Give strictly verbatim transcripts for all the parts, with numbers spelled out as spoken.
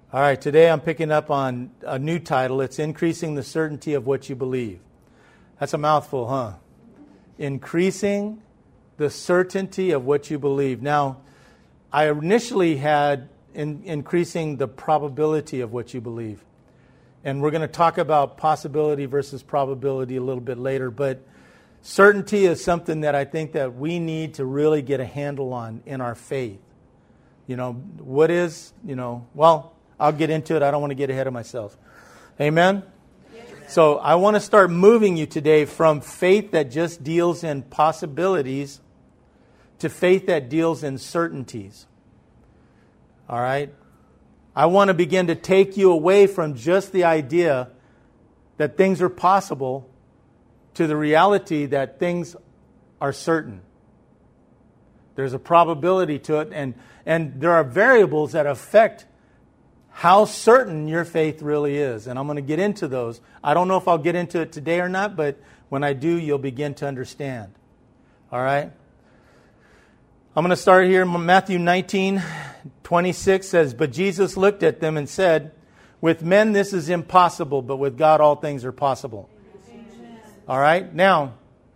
All right, today I'm picking up on a new title. It's Increasing the Certainty of What You Believe. That's a mouthful, huh? Increasing the certainty of what you believe. Now, I initially had in, increasing the probability of what you believe. And we're going to talk about possibility versus probability a little bit later. But certainty is something that I think that we need to really get a handle on in our faith. You know, what is, you know, well, I'll get into it. I don't want to get ahead of myself. Amen? So I want to start moving you today from faith that just deals in possibilities to faith that deals in certainties. All right? I want to begin to take you away from just the idea that things are possible to the reality that things are certain. There's a probability to it, and, and there are variables that affect how certain your faith really is. And I'm going to get into those. I don't know if I'll get into it today or not, but when I do, you'll begin to understand. All right? I'm going to start here. Matthew nineteen twenty-six says, "But Jesus looked at them and said, 'With men this is impossible, but with God all things are possible.'" Amen. All right? Now,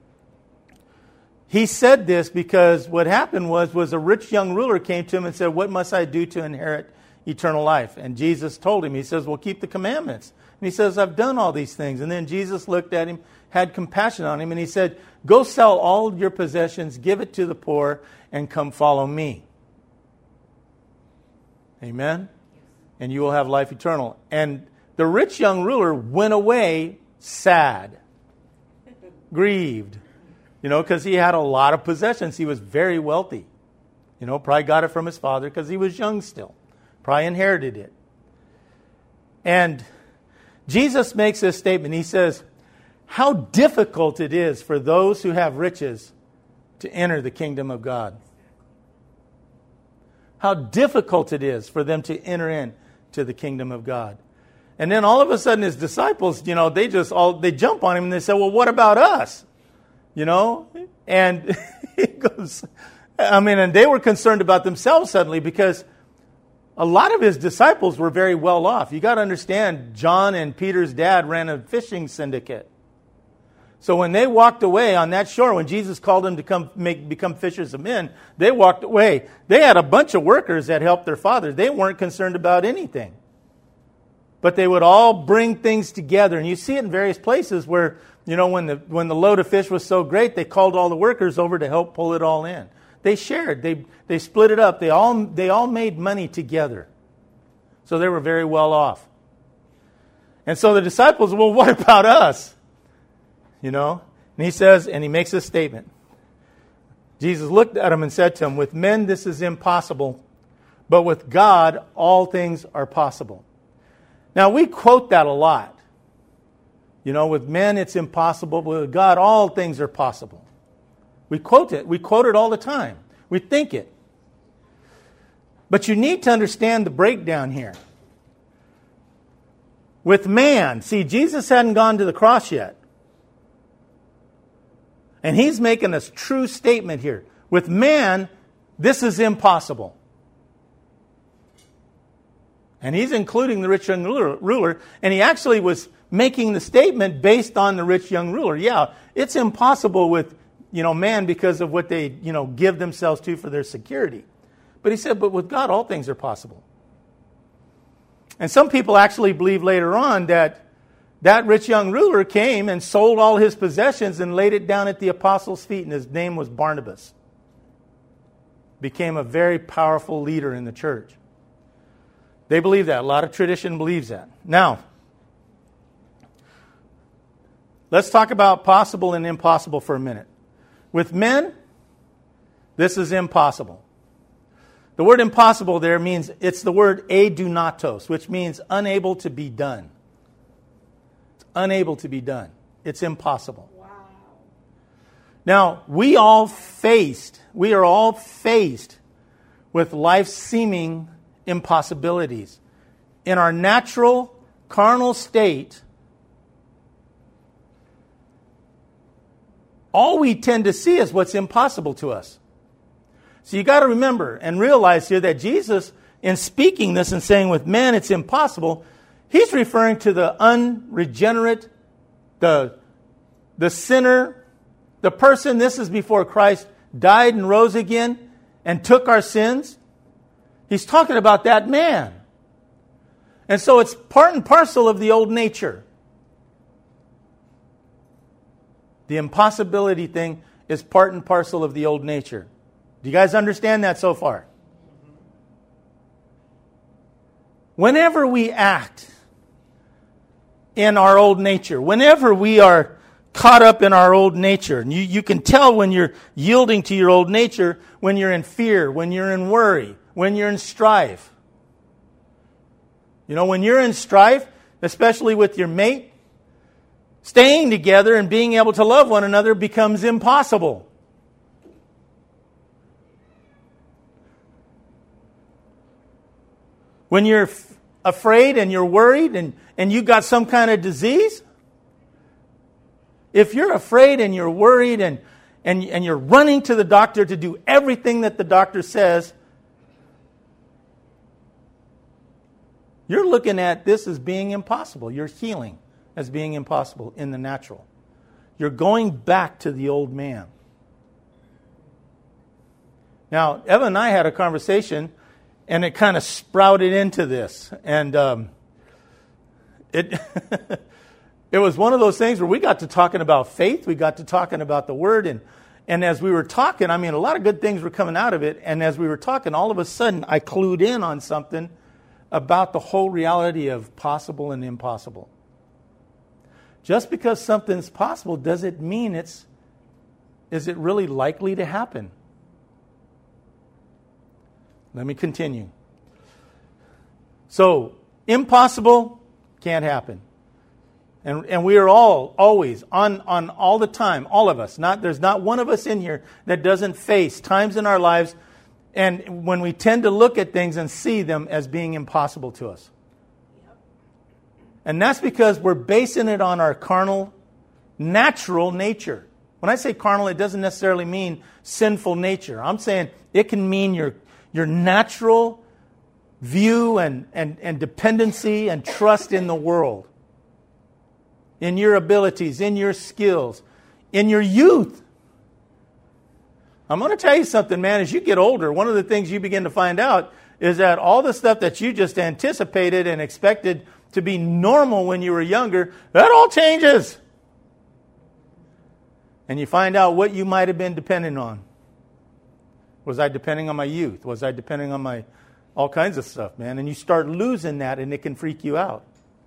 he said this because what happened was, was a rich young ruler came to him and said, "What must I do to inherit eternal life?" And Jesus told him, he says, "Well, keep the commandments." And he says, "I've done all these things." And then Jesus looked at him, had compassion on him, and he said, "Go sell all your possessions, give it to the poor, and come follow me." Amen? And you will have life eternal. And the rich young ruler went away sad, grieved, you know, because he had a lot of possessions. He was very wealthy. You know, probably got it from his father because he was young still. Probably inherited it. And Jesus makes this statement. He says, how difficult it is for those who have riches to enter the kingdom of God. How difficult it is for them to enter into the kingdom of God. And then all of a sudden his disciples, you know, they just all, they jump on him and they say, "Well, what about us?" You know? And he goes, I mean, and they were concerned about themselves suddenly because a lot of his disciples were very well off. You got to understand, John and Peter's dad ran a fishing syndicate. So when they walked away on that shore, when Jesus called them to come make become fishers of men, they walked away. They had a bunch of workers that helped their father. They weren't concerned about anything. But they would all bring things together. And you see it in various places where, you know, when the when the load of fish was so great, they called all the workers over to help pull it all in. They shared. They they split it up. They all they all made money together. So they were very well off. And so the disciples, well, what about us? You know? And he says, and he makes this statement. Jesus looked at him and said to him, "With men this is impossible, but with God all things are possible." Now we quote that a lot. You know, with men it's impossible, but with God all things are possible. We quote it. We quote it all the time. We think it. But you need to understand the breakdown here. With man, see, Jesus hadn't gone to the cross yet. And he's making a true statement here. With man, this is impossible. And he's including the rich young ruler. And he actually was making the statement based on the rich young ruler. Yeah, it's impossible with, you know, man because of what they, you know, give themselves to for their security. But he said, but with God, all things are possible. And some people actually believe later on that that rich young ruler came and sold all his possessions and laid it down at the apostles' feet, and his name was Barnabas. Became a very powerful leader in the church. They believe that. A lot of tradition believes that. Now, let's talk about possible and impossible for a minute. With men, this is impossible. The word impossible there means, it's the word adunatos, which means unable to be done. It's unable to be done. It's impossible. Wow. Now, we all faced, we are all faced with life's seeming impossibilities. In our natural, carnal state, all we tend to see is what's impossible to us. So you got to remember and realize here that Jesus in speaking this and saying with man it's impossible, he's referring to the unregenerate, the, the sinner, the person, this is before Christ died and rose again and took our sins. He's talking about that man. And so it's part and parcel of the old nature. The impossibility thing is part and parcel of the old nature. Do you guys understand that so far? Whenever we act in our old nature, whenever we are caught up in our old nature, and you, you can tell when you're yielding to your old nature, when you're in fear, when you're in worry, when you're in strife. You know, when you're in strife, especially with your mate, staying together and being able to love one another becomes impossible. When you're f- afraid and you're worried and, and you got some kind of disease, if you're afraid and you're worried and, and, and you're running to the doctor to do everything that the doctor says, you're looking at this as being impossible. You're healing as being impossible in the natural. You're going back to the old man. Now, Evan and I had a conversation, and it kind of sprouted into this. And um, it it was one of those things where we got to talking about faith. We got to talking about the Word. And, and as we were talking, I mean, a lot of good things were coming out of it. And as we were talking, all of a sudden, I clued in on something about the whole reality of possible and impossible. Just because something's possible, does it mean it's, is it really likely to happen? Let me continue. So, impossible can't happen. And and we are all, always, on, on all the time, all of us. Not There's not one of us in here that doesn't face times in our lives and when we tend to look at things and see them as being impossible to us. Yep. And that's because we're basing it on our carnal, natural nature. When I say carnal, it doesn't necessarily mean sinful nature. I'm saying it can mean your, your natural view and, and, and dependency and trust in the world, in your abilities, in your skills, in your youth. I'm going to tell you something, man. As you get older, one of the things you begin to find out is that all the stuff that you just anticipated and expected to be normal when you were younger, that all changes. And you find out what you might have been depending on. Was I depending on my youth? Was I depending on my all kinds of stuff, man? And you start losing that, and it can freak you out.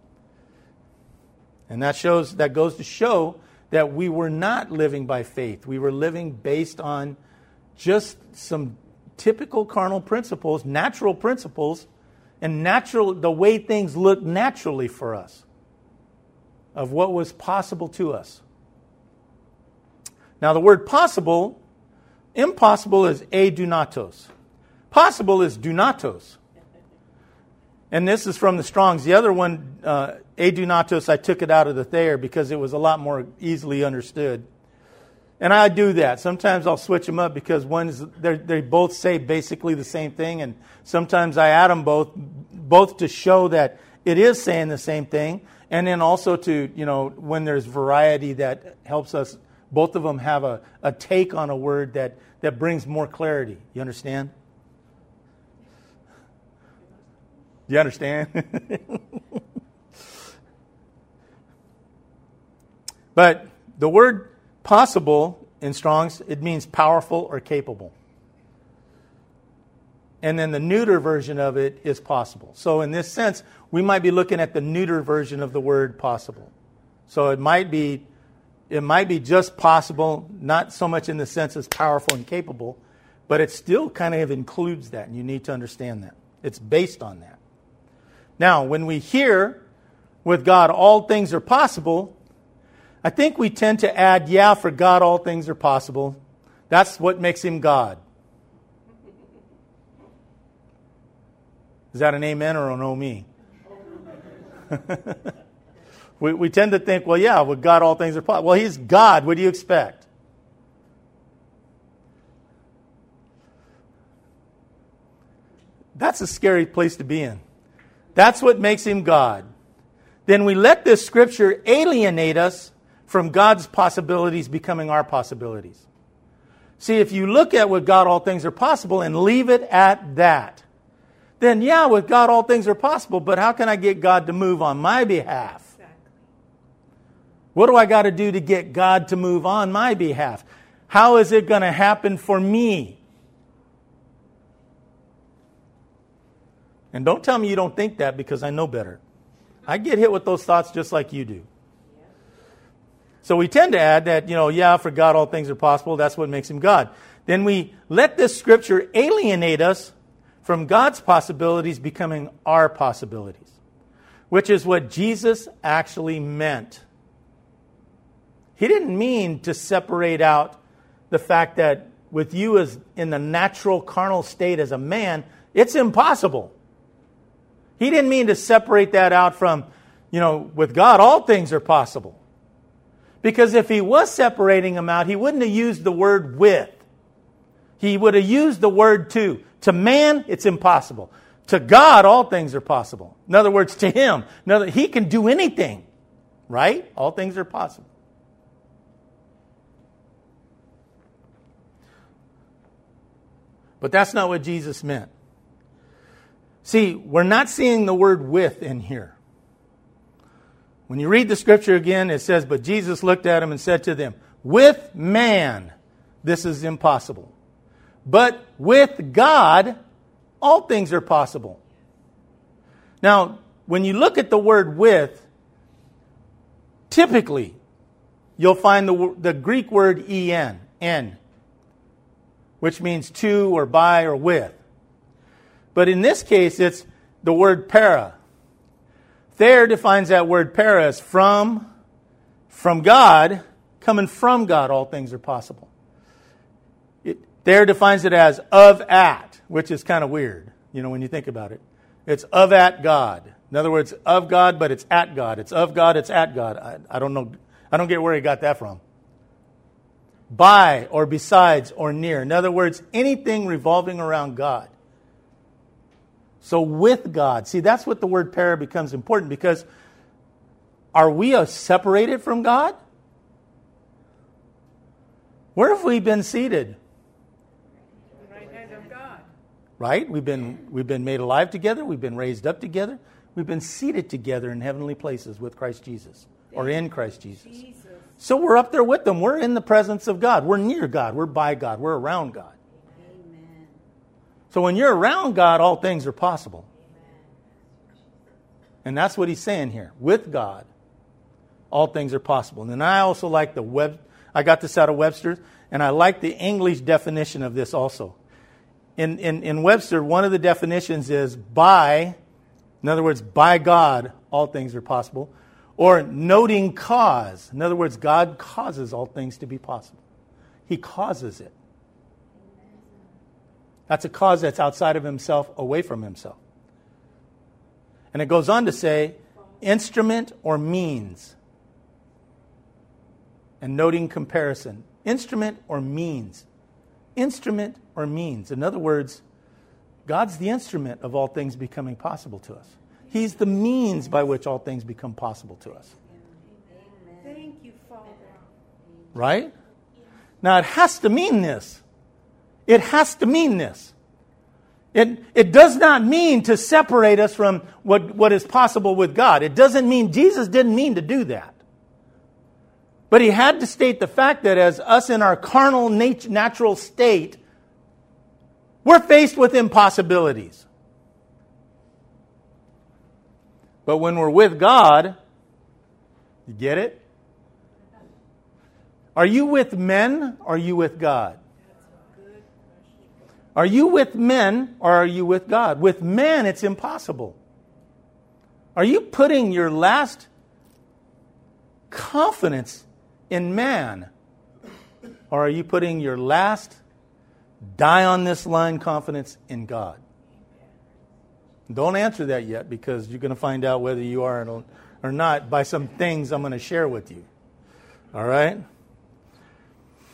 And that shows that goes to show that we were not living by faith. We were living based on just some typical carnal principles, natural principles, and natural the way things look naturally for us, of what was possible to us. Now, the word possible, impossible is edunatos. Possible is dunatos. And this is from the Strong's. The other one, uh, edunatos, I took it out of the Thayer because it was a lot more easily understood. And I do that. Sometimes I'll switch them up because one's they both say basically the same thing, and sometimes I add them both, both to show that it is saying the same thing, and then also to, you know, when there's variety that helps us, both of them have a, a take on a word that, that brings more clarity. You understand? You understand? But the word possible in Strong's, it means powerful or capable. And then the neuter version of it is possible. So in this sense, we might be looking at the neuter version of the word possible. So it might be it might be just possible, not so much in the sense as powerful and capable, but it still kind of includes that, and you need to understand that. It's based on that. Now, when we hear with God all things are possible, I think we tend to add, yeah, for God all things are possible. That's what makes him God. Is that an amen or an oh me? we, we tend to think, well, yeah, with God all things are possible. Well, he's God. What do you expect? That's a scary place to be in. That's what makes him God. Then we let this scripture alienate us from God's possibilities becoming our possibilities. See, if you look at with God all things are possible and leave it at that, then yeah, with God all things are possible, but how can I get God to move on my behalf? Exactly. What do I got to do to get God to move on my behalf? How is it going to happen for me? And don't tell me you don't think that, because I know better. I get hit with those thoughts just like you do. So we tend to add that, you know, yeah, for God all things are possible. That's what makes him God. Then we let this scripture alienate us from God's possibilities becoming our possibilities, which is what Jesus actually meant. He didn't mean to separate out the fact that with you as in the natural carnal state as a man, it's impossible. He didn't mean to separate that out from, you know, with God all things are possible. Because if he was separating them out, he wouldn't have used the word with. He would have used the word to. To man, it's impossible. To God, all things are possible. In other words, to him. In other, he can do anything. Right? All things are possible. But that's not what Jesus meant. See, we're not seeing the word with in here. When you read the scripture again, it says, but Jesus looked at him and said to them, with man, this is impossible. But with God, all things are possible. Now, when you look at the word with, typically, you'll find the, the Greek word en, en, which means to or by or with. But in this case, it's the word para. Thayer defines that word para as from, from God, coming from God, all things are possible. It, Thayer defines it as of at, which is kind of weird, you know, when you think about it. It's of at God. In other words, of God, but it's at God. It's of God, it's at God. I, I don't know, I don't get where he got that from. By or besides or near. In other words, anything revolving around God. So with God. See, that's what the word para becomes important, because are we separated from God? Where have we been seated? The right hand of God. Right? We've been, we've been made alive together. We've been raised up together. We've been seated together in heavenly places with Christ Jesus, or in Christ Jesus. Jesus. So we're up there with them. We're in the presence of God. We're near God. We're by God. We're around God. So when you're around God, all things are possible. And that's what he's saying here. With God, all things are possible. And then I also like the web. I got this out of Webster's, and I like the English definition of this also. In, in, in Webster, one of the definitions is by, in other words, by God, all things are possible. Or noting cause. In other words, God causes all things to be possible. He causes it. That's a cause that's outside of himself, away from himself. And it goes on to say, instrument or means. And noting comparison. Instrument or means. Instrument or means. In other words, God's the instrument of all things becoming possible to us. He's the means by which all things become possible to us. Thank you, Father. Right? Now it has to mean this. It has to mean this. It, it does not mean to separate us from what, what is possible with God. It doesn't mean, Jesus didn't mean to do that. But he had to state the fact that as us in our carnal nat- natural state, we're faced with impossibilities. But when we're with God, you get it? Are you with men or are you with God? Are you with men or are you with God? With men, it's impossible. Are you putting your last confidence in man? Or are you putting your last die on this line confidence in God? Don't answer that yet, because you're going to find out whether you are or not by some things I'm going to share with you. All right?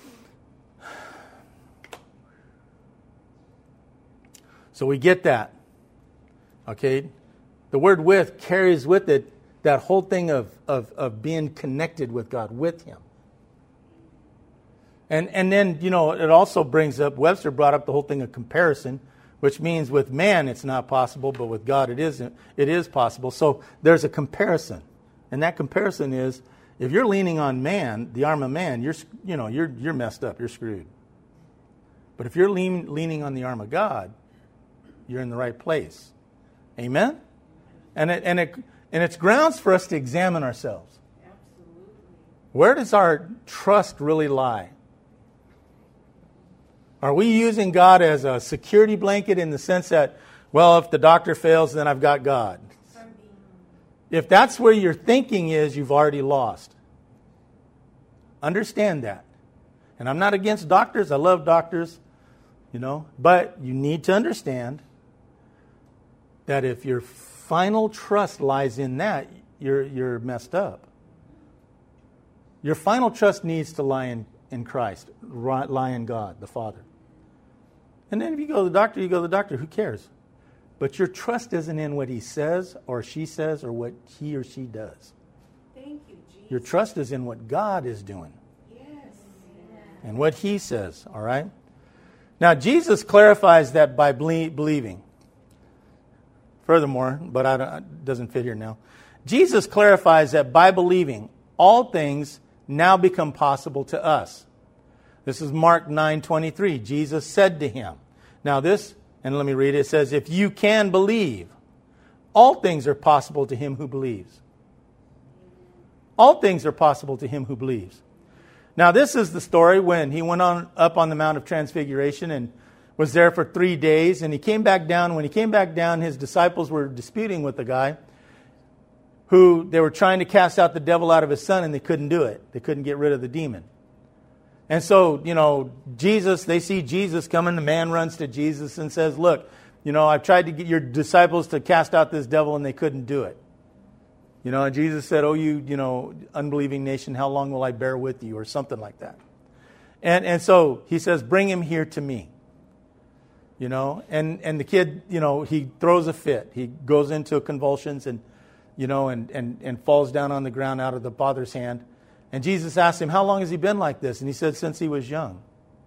So we get that. Okay? The word with carries with it that whole thing of, of, of being connected with God, with Him. And and then, you know, it also brings up, Webster brought up the whole thing of comparison, which means with man it's not possible, but with God it is, it is possible. So there's a comparison. And that comparison is, if you're leaning on man, the arm of man, you're you know, you're you're messed up, you're screwed. But if you're lean, leaning on the arm of God, you're in the right place. Amen? And it and it and it's grounds for us to examine ourselves. Absolutely. Where does our trust really lie? Are we using God as a security blanket in the sense that, well, if the doctor fails, then I've got God? If that's where your thinking is, you've already lost. Understand that. And I'm not against doctors. I love doctors, you know. But you need to understand that if your final trust lies in that, you're you're messed up. Your final trust needs to lie in, in Christ, lie in God, the Father. And then if you go to the doctor, you go to the doctor. Who cares? But your trust isn't in what he says or she says or what he or she does. Thank you, Jesus. Your trust is in what God is doing. Yes. And what He says, all right? Now, Jesus clarifies that by ble- believing. Furthermore, but I don't, it doesn't fit here now. Jesus clarifies that by believing, all things now become possible to us. This is Mark nine twenty-three. Jesus said to him. Now this, and let me read it. It says, if you can believe, all things are possible to him who believes. All things are possible to him who believes. Now this is the story when he went on up on the Mount of Transfiguration and was there for three days. And he came back down. When he came back down, his disciples were disputing with the guy who they were trying to cast out the devil out of his son, and they couldn't do it. They couldn't get rid of the demon. And so, you know, Jesus, they see Jesus coming. The man runs to Jesus and says, look, you know, I've tried to get your disciples to cast out this devil and they couldn't do it. You know, and Jesus said, oh, you, you know, unbelieving nation, how long will I bear with you? Or something like that. And and so he says, bring him here to me. You know, and, and the kid, you know, he throws a fit. He goes into convulsions and, you know, and, and, and falls down on the ground out of the Father's hand. And Jesus asked him, how long has he been like this? And he said, since he was young.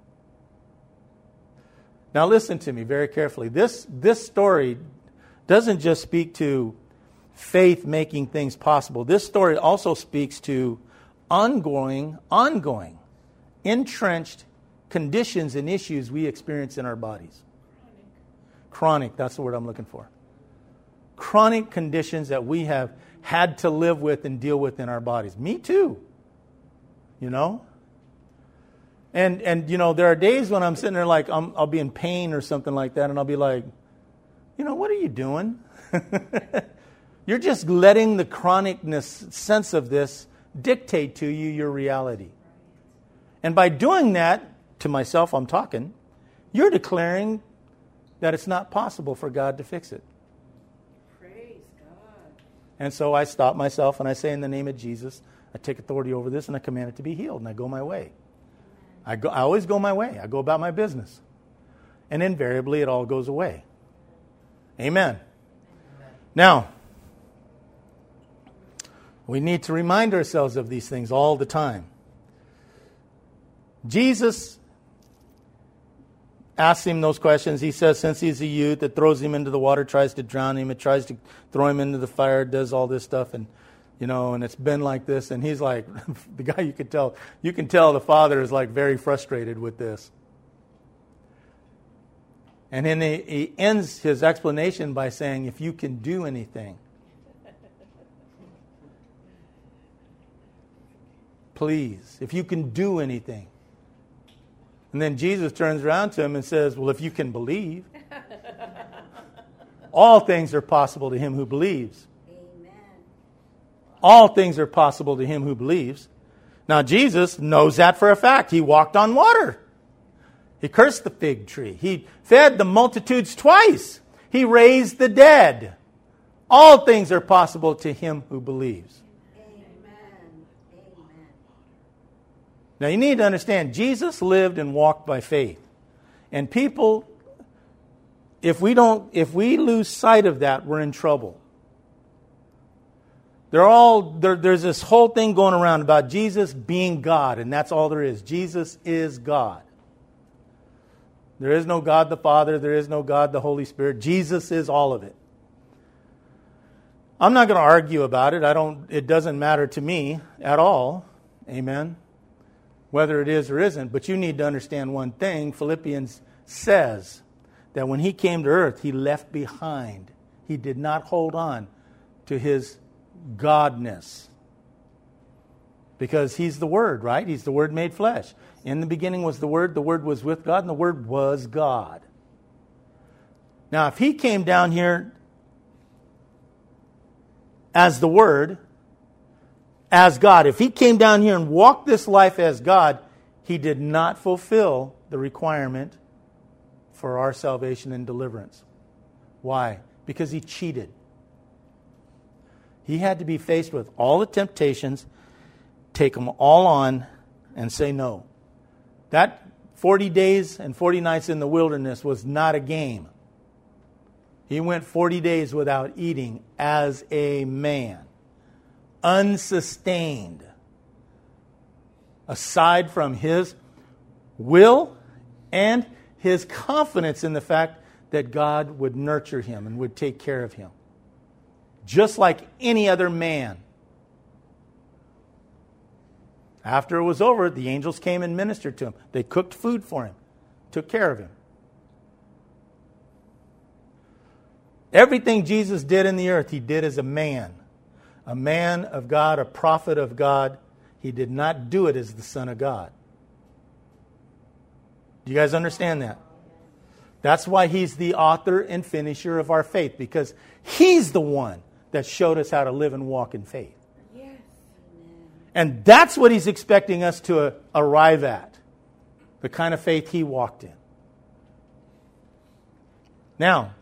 Now listen to me very carefully. This, this story doesn't just speak to faith making things possible. This story also speaks to ongoing, ongoing, entrenched conditions and issues we experience in our bodies. Chronic, that's the word I'm looking for. Chronic conditions that we have had to live with and deal with in our bodies. Me too. You know? And, and you know, there are days when I'm sitting there like, I'm, I'll be in pain or something like that, and I'll be like, you know, what are you doing? You're just letting the chronicness sense of this dictate to you your reality. And by doing that, to myself I'm talking, you're declaring that it's not possible for God to fix it. Praise God. And so I stop myself and I say, in the name of Jesus, I take authority over this and I command it to be healed, and I go my way. I go. I always go my way. I go about my business. And invariably it all goes away. Amen. Amen. Now, we need to remind ourselves of these things all the time. Jesus asks him those questions. He says, since he's a youth, it throws him into the water, tries to drown him, it tries to throw him into the fire, does all this stuff, and you know, and it's been like this. And he's like, the guy you can tell, you can tell the father is like very frustrated with this. And then he, he ends his explanation by saying, if you can do anything, please, if you can do anything. And then Jesus turns around to him and says, well, if you can believe, all things are possible to him who believes. Amen. All things are possible to him who believes. Now, Jesus knows that for a fact. He walked on water. He cursed the fig tree. He fed the multitudes twice. He raised the dead. All things are possible to him who believes. Now you need to understand, Jesus lived and walked by faith. And people if we don't, if we lose sight of that, we're in trouble. They're all there, there's this whole thing going around about Jesus being God, and that's all there is. Jesus is God. There is no God the Father. There is no God the Holy Spirit. Jesus is all of it. I'm not going to argue about it. I don't. It doesn't matter to me at all. Amen. Whether it is or isn't. But you need to understand one thing. Philippians says that when he came to earth, he left behind. He did not hold on to his godness. Because he's the Word, right? He's the Word made flesh. In the beginning was the Word. The Word was with God, and the Word was God. Now, if he came down here as the Word, as God, if he came down here and walked this life as God, he did not fulfill the requirement for our salvation and deliverance. Why? Because he cheated. He had to be faced with all the temptations, take them all on, and say no. That forty days and forty nights in the wilderness was not a game. He went forty days without eating as a man. Unsustained. Aside from his will and his confidence in the fact that God would nurture him and would take care of him. Just like any other man. After it was over, the angels came and ministered to him. They cooked food for him, took care of him. Everything Jesus did in the earth, he did as a man. A man of God, a prophet of God. He did not do it as the Son of God. Do you guys understand that? That's why he's the author and finisher of our faith, because he's the one that showed us how to live and walk in faith. Yes. And that's what he's expecting us to uh, arrive at. The kind of faith he walked in. Now,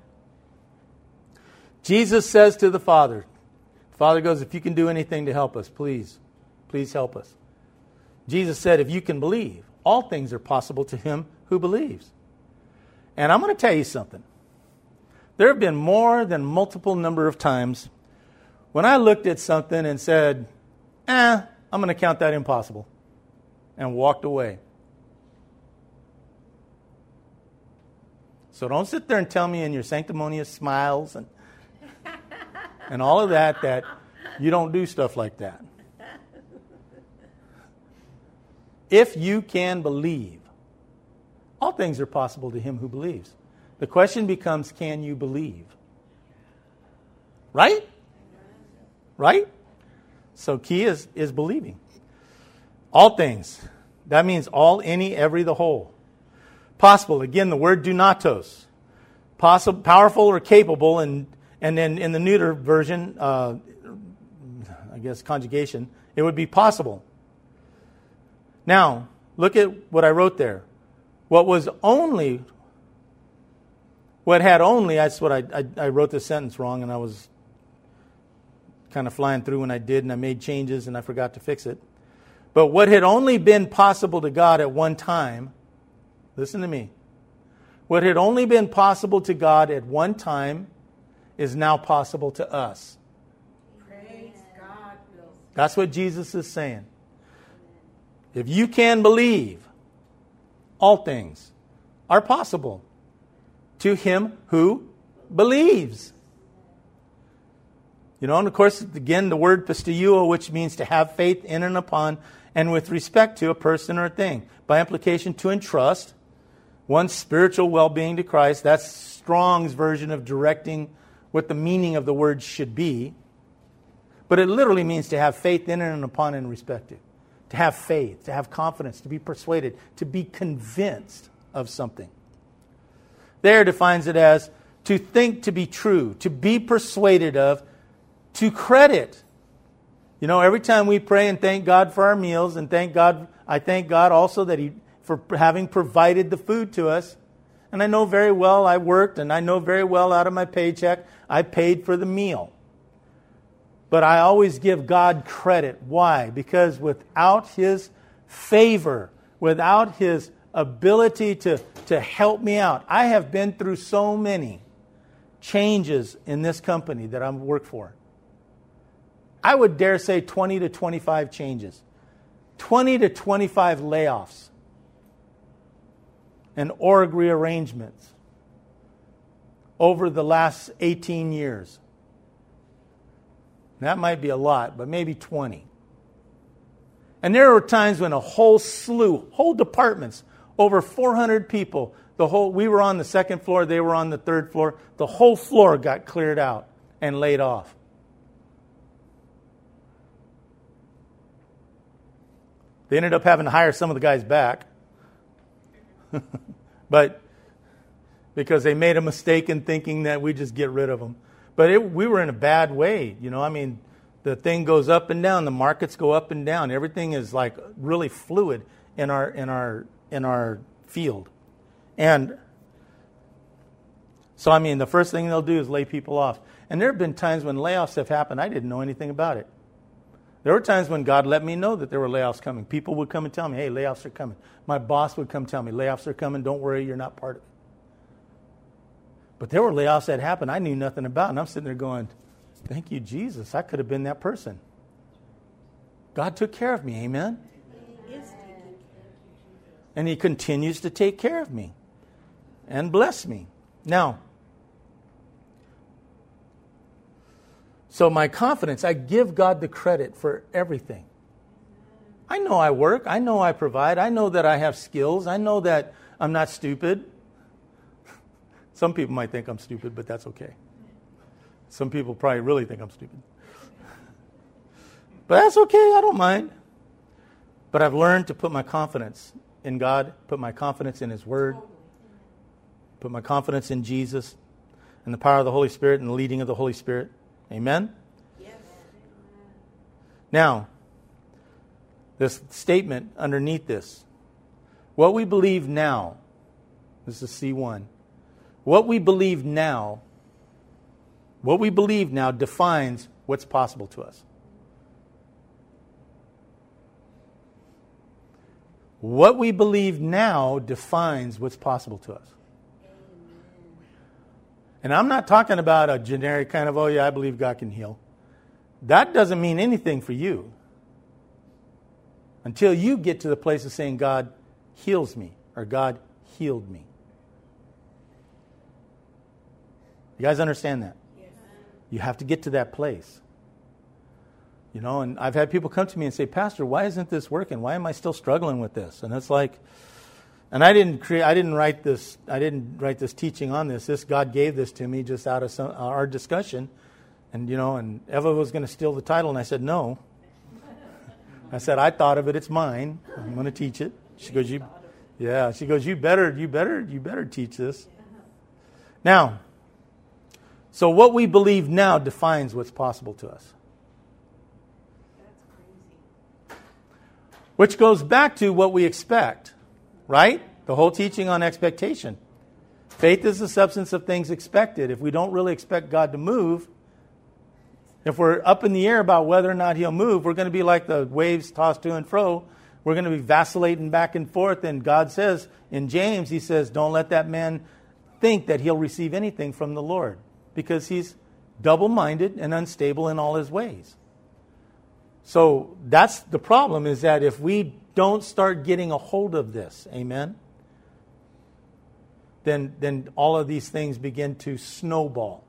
Jesus says to the Father, the Father goes, if you can do anything to help us, please, please help us. Jesus said, if you can believe, all things are possible to him who believes. And I'm going to tell you something. There have been more than multiple number of times when I looked at something and said, eh, I'm going to count that impossible, and walked away. So don't sit there and tell me in your sanctimonious smiles and and all of that that you don't do stuff like that. If you can believe, all things are possible to him who believes. The question becomes, can you believe? Right? Right? So key is, is believing. All things. That means all, any, every, the whole. Possible. Again, the word dunatos. Possible, powerful or capable. And, and then in the neuter version, uh, I guess conjugation, it would be possible. Now, look at what I wrote there. What was only, what had only, that's what I, I, I wrote this sentence wrong, and I was kind of flying through when I did, and I made changes, and I forgot to fix it. But what had only been possible to God at one time, listen to me, what had only been possible to God at one time is now possible to us. Praise God, Bill. That's what Jesus is saying. If you can believe, all things are possible to him who believes. You know, and of course, again, the word pisteuo, which means to have faith in and upon, and with respect to a person or a thing. By implication, to entrust one's spiritual well-being to Christ. That's Strong's version of directing what the meaning of the word should be. But it literally means to have faith in and upon and respect to. To have faith, to have confidence, to be persuaded, to be convinced of something. There defines it as to think to be true, to be persuaded of, to credit. You know, every time we pray and thank God for our meals, and thank God, I thank God also that He for having provided the food to us. And I know very well I worked, and I know very well out of my paycheck I paid for the meal. But I always give God credit. Why? Because without His favor, without His ability to, to help me out. I have been through so many changes in this company that I work for. I would dare say twenty to twenty-five changes. twenty to twenty-five layoffs. And org rearrangements over the last eighteen years. That might be a lot, but maybe twenty. And there were times when a whole slew, whole departments, over four hundred people, the whole we were on the second floor, they were on the third floor, the whole floor got cleared out and laid off. They ended up having to hire some of the guys back. But because they made a mistake in thinking that we just get rid of them. But it, we were in a bad way. You know, I mean, the thing goes up and down. The markets go up and down. Everything is like really fluid in our in our in our field. And so, I mean, the first thing they'll do is lay people off. And there have been times when layoffs have happened. I didn't know anything about it. There were times when God let me know that there were layoffs coming. People would come and tell me, hey, layoffs are coming. My boss would come tell me, layoffs are coming. Don't worry, you're not part of it. But there were layoffs that happened I knew nothing about. And I'm sitting there going, thank you, Jesus. I could have been that person. God took care of me. Amen? And He continues to take care of me and bless me. Now, so my confidence, I give God the credit for everything. I know I work. I know I provide. I know that I have skills. I know that I'm not stupid. Some people might think I'm stupid, but that's okay. Some people probably really think I'm stupid. But that's okay. I don't mind. But I've learned to put my confidence in God, put my confidence in His Word, put my confidence in Jesus and the power of the Holy Spirit and the leading of the Holy Spirit. Amen? Yes. Now, this statement underneath this. What we believe now, this is C one. What we believe now, what we believe now defines what's possible to us. What we believe now defines what's possible to us. And I'm not talking about a generic kind of, oh yeah, I believe God can heal. That doesn't mean anything for you until you get to the place of saying, God heals me, or God healed me. You guys understand that? Yes. You have to get to that place. You know, and I've had people come to me and say, Pastor, why isn't this working? Why am I still struggling with this? And it's like, and I didn't create, I didn't write this, I didn't write this teaching on this. This God gave this to me just out of some, our discussion. And, you know, and Eva was going to steal the title, and I said, no. I said, I thought of it, it's mine. I'm going to teach it. She goes, you, yeah, she goes, you better, you better, you better teach this. Now, so what we believe now defines what's possible to us. Which goes back to what we expect, right? The whole teaching on expectation. Faith is the substance of things expected. If we don't really expect God to move, if we're up in the air about whether or not He'll move, we're going to be like the waves tossed to and fro. We're going to be vacillating back and forth. And God says in James, He says, don't let that man think that he'll receive anything from the Lord, because he's double-minded and unstable in all his ways. So that's the problem, is that if we don't start getting a hold of this, amen, then, then all of these things begin to snowball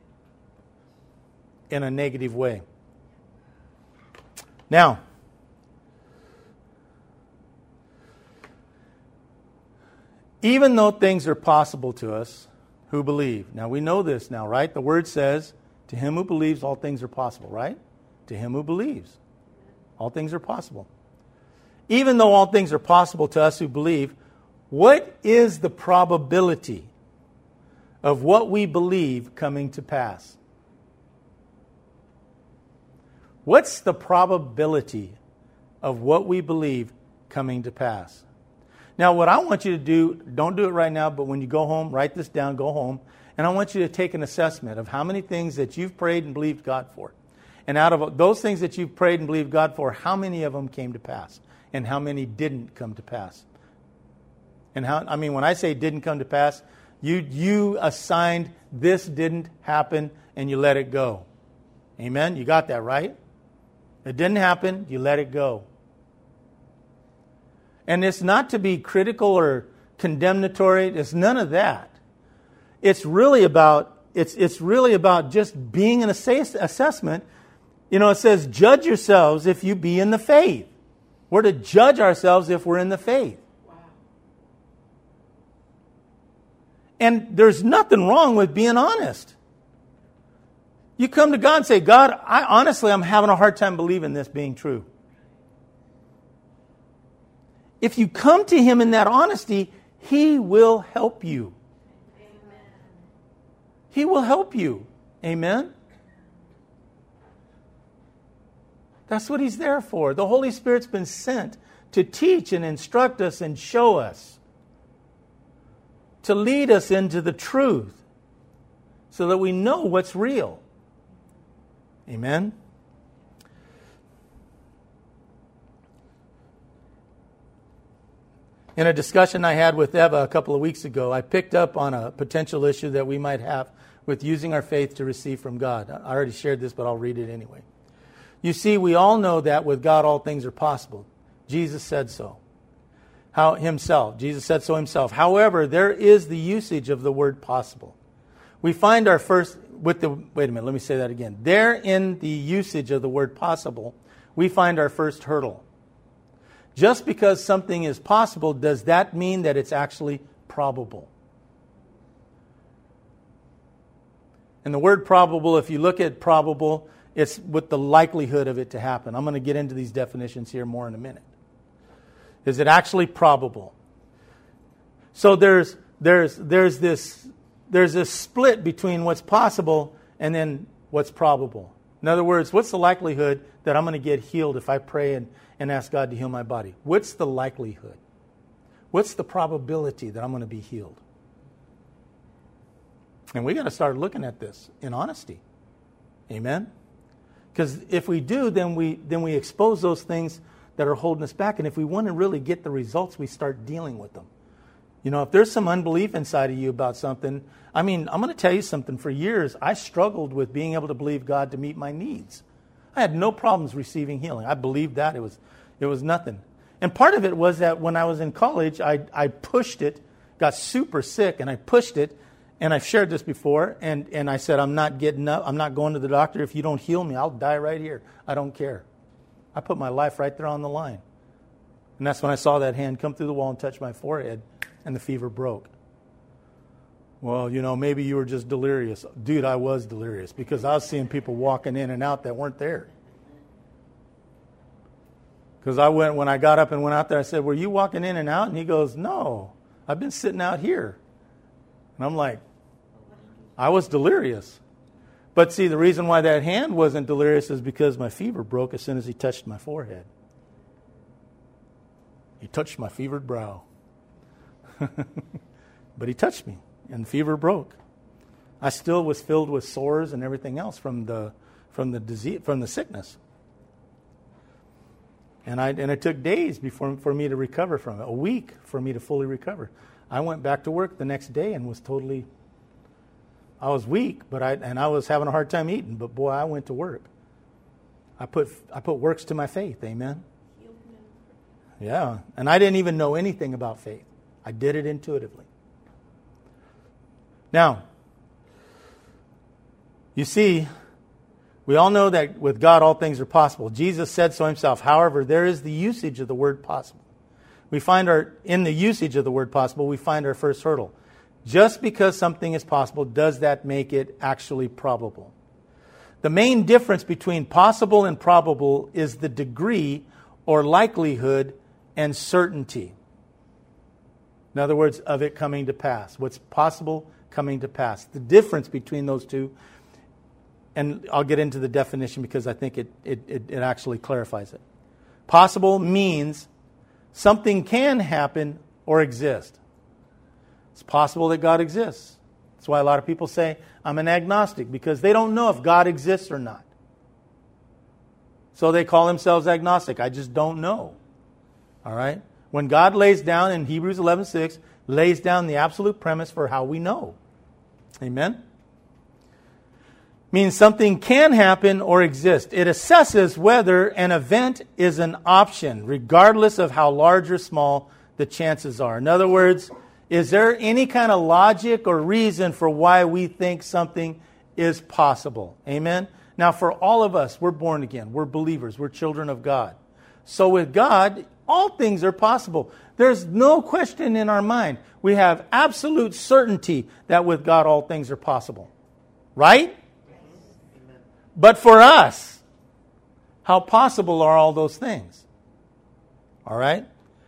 in a negative way. Now, even though things are possible to us who believe. Now we know this now, right? The Word says, to him who believes, all things are possible, right? To him who believes, all things are possible. Even though all things are possible to us who believe, what is the probability of what we believe coming to pass? What's the probability of what we believe coming to pass? Now, what I want you to do, don't do it right now, but when you go home, write this down, go home, and I want you to take an assessment of how many things that you've prayed and believed God for. And out of those things that you've prayed and believed God for, how many of them came to pass? And how many didn't come to pass? And how, I mean, when I say didn't come to pass, you you assigned this didn't happen and you let it go. Amen? You got that, right? It didn't happen, you let it go. And it's not to be critical or condemnatory. It's none of that. It's really about it's it's really about just being an assess- assessment. You know, it says, judge yourselves if you be in the faith. We're to judge ourselves if we're in the faith. Wow. And there's nothing wrong with being honest. You come to God and say, God, I honestly, I'm having a hard time believing this being true. If you come to Him in that honesty, He will help you. Amen. He will help you. Amen? That's what He's there for. The Holy Spirit's been sent to teach and instruct us and show us. To lead us into the truth. So that we know what's real. Amen? In a discussion I had with Eva a couple of weeks ago, I picked up on a potential issue that we might have with using our faith to receive from God. I already shared this, but I'll read it anyway. You see, we all know that with God all things are possible. Jesus said so. How himself. Jesus said so himself. However, there is the usage of the word possible. We find our first, with the, wait a minute, let me say that again. There in the usage of the word possible, we find our first hurdle. Just because something is possible, does that mean that it's actually probable? And the word probable, if you look at probable, it's with the likelihood of it to happen. I'm going to get into these definitions here more in a minute. Is it actually probable? So there's there's there's this there's this split between what's possible and then what's probable. In other words, what's the likelihood that I'm going to get healed if I pray and, and ask God to heal my body? What's the likelihood? What's the probability that I'm going to be healed? And we got to start looking at this in honesty. Amen? Because if we do, then we then we expose those things that are holding us back. And if we want to really get the results, we start dealing with them. You know, if there's some unbelief inside of you about something, I mean, I'm going to tell you something. For years, I struggled with being able to believe God to meet my needs. I had no problems receiving healing. I believed that. It was it was nothing. And part of it was that when I was in college, I, I pushed it, got super sick, and I pushed it. And I've shared this before, and, and I said, I'm not getting up. I'm not going to the doctor. If you don't heal me, I'll die right here. I don't care. I put my life right there on the line. And that's when I saw that hand come through the wall and touch my forehead, and the fever broke. Well, you know, maybe you were just delirious. Dude, I was delirious because I was seeing people walking in and out that weren't there. Because I went, when I got up and went out there, I said, were you walking in and out? And he goes, no, I've been sitting out here. And I'm like, I was delirious. But see, the reason why that hand wasn't delirious is because my fever broke as soon as he touched my forehead. He touched my fevered brow. But he touched me, and the fever broke. I still was filled with sores and everything else from the from the disease, from the sickness. And I and it took days before for me to recover from it, a week for me to fully recover. I went back to work the next day and was totally, I was weak, but I and I was having a hard time eating, but boy, I went to work. I put I put works to my faith, amen? Yeah, and I didn't even know anything about faith. I did it intuitively. Now, you see, we all know that with God all things are possible. Jesus said so himself. However, there is the usage of the word possible. We find our, in the usage of the word possible, we find our first hurdle. Just because something is possible, does that make it actually probable? The main difference between possible and probable is the degree or likelihood and certainty. In other words, of it coming to pass. What's possible coming to pass. The difference between those two, and I'll get into the definition because I think it, it, it, it actually clarifies it. Possible means something can happen or exist. It's possible that God exists. That's why a lot of people say, I'm an agnostic, because they don't know if God exists or not. So they call themselves agnostic. I just don't know. All right? When God lays down in Hebrews eleven six, lays down the absolute premise for how we know. Amen? Means something can happen or exist. It assesses whether an event is an option, regardless of how large or small the chances are. In other words, is there any kind of logic or reason for why we think something is possible? Amen? Now, for all of us, we're born again. We're believers. We're children of God. So with God, all things are possible. There's no question in our mind. We have absolute certainty that with God, all things are possible. Right? But for us, how possible are all those things? All right?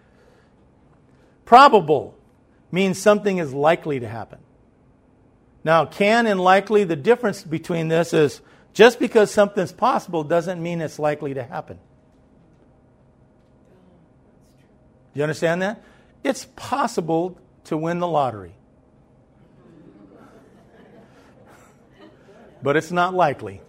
Probable means something is likely to happen. Now, can and likely, the difference between this is just because something's possible doesn't mean it's likely to happen. Do you understand that? It's possible to win the lottery. But it's not likely.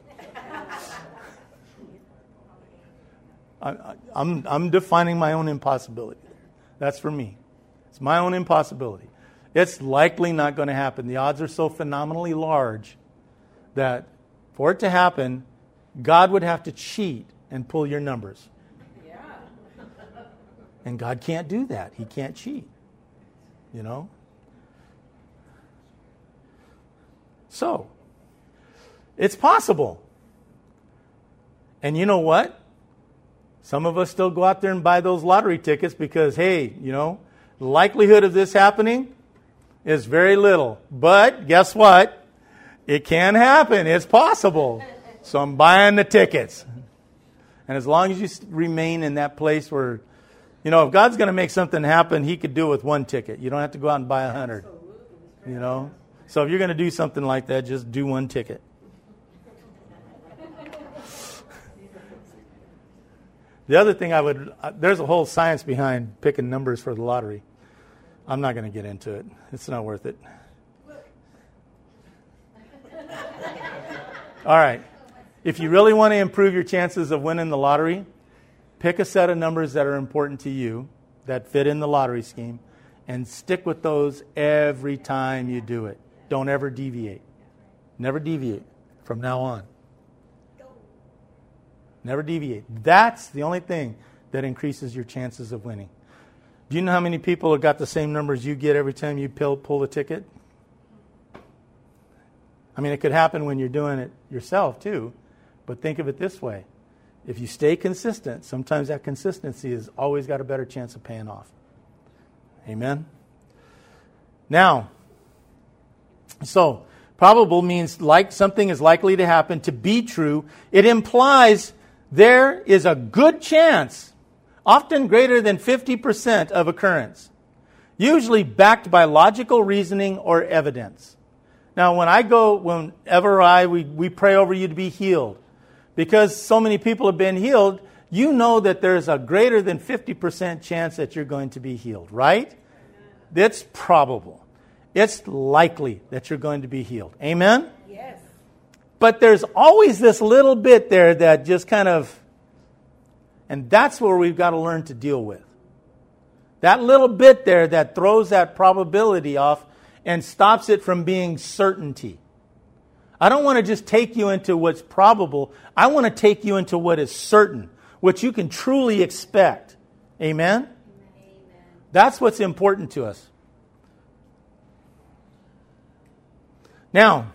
I, I'm, I'm defining my own impossibility. That's for me. It's my own impossibility. It's likely not going to happen. The odds are so phenomenally large that for it to happen, God would have to cheat and pull your numbers. Yeah. And God can't do that. He can't cheat. You know? So, it's possible. And you know what? Some of us still go out there and buy those lottery tickets because, hey, you know, the likelihood of this happening is very little. But guess what? It can happen. It's possible. So I'm buying the tickets. And as long as you remain in that place where, you know, if God's going to make something happen, He could do it with one ticket. You don't have to go out and buy a hundred. You know? So if you're going to do something like that, just do one ticket. The other thing I would, uh, there's a whole science behind picking numbers for the lottery. I'm not going to get into it. It's not worth it. All right. If you really want to improve your chances of winning the lottery, pick a set of numbers that are important to you, that fit in the lottery scheme, and stick with those every time you do it. Don't ever deviate. Never deviate from now on. Never deviate. That's the only thing that increases your chances of winning. Do you know how many people have got the same numbers you get every time you pull, pull a ticket? I mean, it could happen when you're doing it yourself too, but think of it this way. If you stay consistent, sometimes that consistency has always got a better chance of paying off. Amen? Now, so, probable means like something is likely to happen. To be true, it implies there is a good chance, often greater than fifty percent of occurrence, usually backed by logical reasoning or evidence. Now, when I go, whenever I, we, we pray over you to be healed, because so many people have been healed, you know that there's a greater than fifty percent chance that you're going to be healed, right? It's probable. It's likely that you're going to be healed. Amen? Yes. But there's always this little bit there that just kind of, and that's where we've got to learn to deal with. That little bit there that throws that probability off and stops it from being certainty. I don't want to just take you into what's probable. I want to take you into what is certain, what you can truly expect. Amen? Amen. That's what's important to us. Now,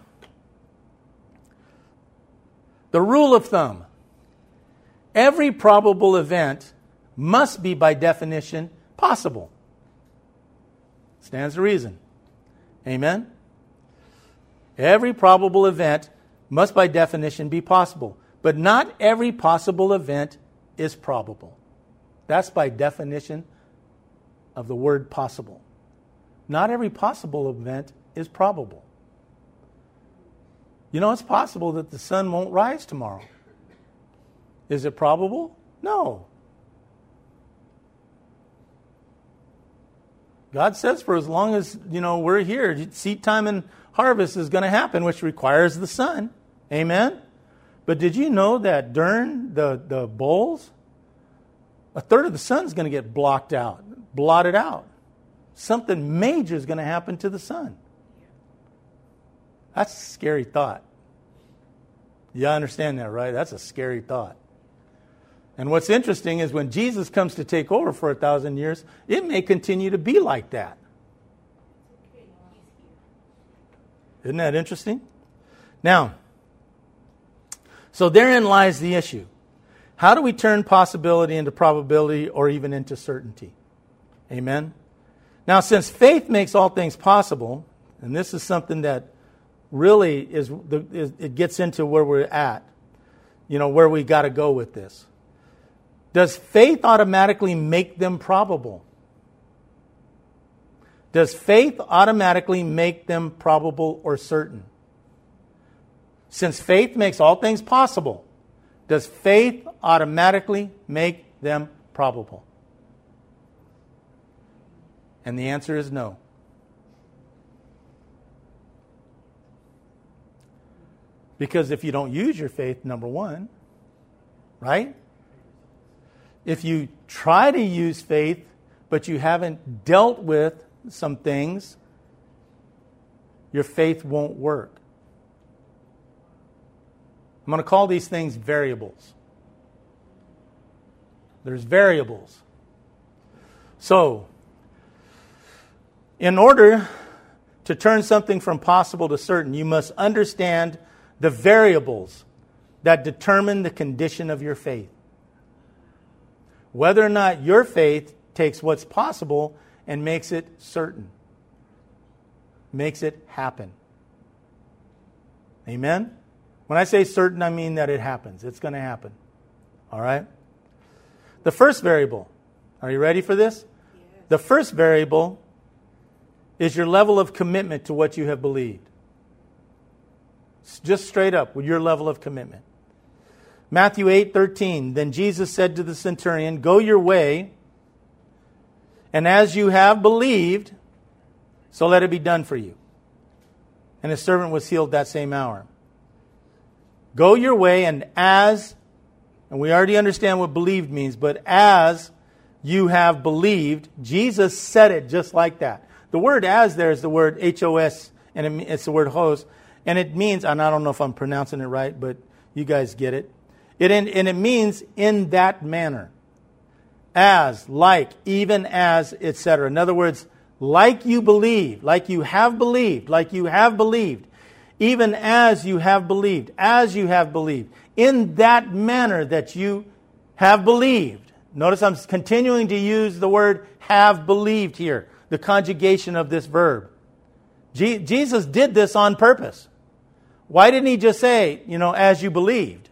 the rule of thumb. Every probable event must be, by definition, possible. Stands to reason. Amen? Every probable event must, by definition, be possible. But not every possible event is probable. That's by definition of the word possible. Not every possible event is probable. You know, it's possible that the sun won't rise tomorrow. Is it probable? No. God says for as long as, you know, we're here, seed time and harvest is going to happen, which requires the sun. Amen? But did you know that during the, the bowls, a third of the sun is going to get blocked out blotted out. Something major is going to happen to the sun. That's a scary thought. You understand that, right? That's a scary thought. And what's interesting is when Jesus comes to take over for a thousand years, it may continue to be like that. Isn't that interesting? Now, so therein lies the issue. How do we turn possibility into probability or even into certainty? Amen? Now, since faith makes all things possible, and this is something that really is, the, is it gets into where we're at, you know, where we got to go with this. Does faith automatically make them probable? Does faith automatically make them probable or certain? Since faith makes all things possible, does faith automatically make them probable? And the answer is no. Because if you don't use your faith, number one, right? If you try to use faith, but you haven't dealt with some things, your faith won't work. I'm going to call these things variables. There's variables. So, in order to turn something from possible to certain, you must understand the variables that determine the condition of your faith. Whether or not your faith takes what's possible and makes it certain. Makes it happen. Amen? When I say certain, I mean that it happens. It's going to happen. All right? The first variable. Are you ready for this? Yes. The first variable is your level of commitment to what you have believed. Just straight up, with your level of commitment. Matthew eight thirteen. Then Jesus said to the centurion, "Go your way, and as you have believed, so let it be done for you." And his servant was healed that same hour. Go your way, and as, and we already understand what believed means, but as you have believed, Jesus said it just like that. The word as there is the word H O S, and it's the word hos, and it means, and I don't know if I'm pronouncing it right, but you guys get it. It and it means in that manner. As, like, even as, et cetera. In other words, like you believe, like you have believed, like you have believed, even as you have believed, as you have believed, in that manner that you have believed. Notice I'm continuing to use the word have believed here, the conjugation of this verb. Je- Jesus did this on purpose. Why didn't he just say, you know, as you believed?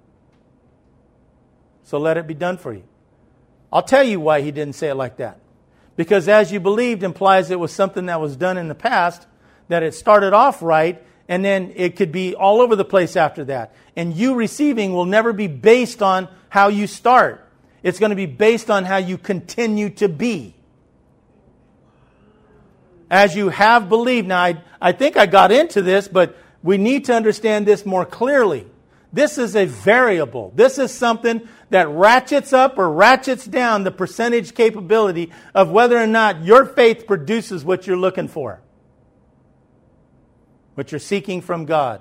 So let it be done for you. I'll tell you why he didn't say it like that. Because as you believed implies it was something that was done in the past, that it started off right, and then it could be all over the place after that. And you receiving will never be based on how you start. It's going to be based on how you continue to be. As you have believed. Now, I, I think I got into this, but we need to understand this more clearly. This is a variable. This is something that ratchets up or ratchets down the percentage capability of whether or not your faith produces what you're looking for. What you're seeking from God.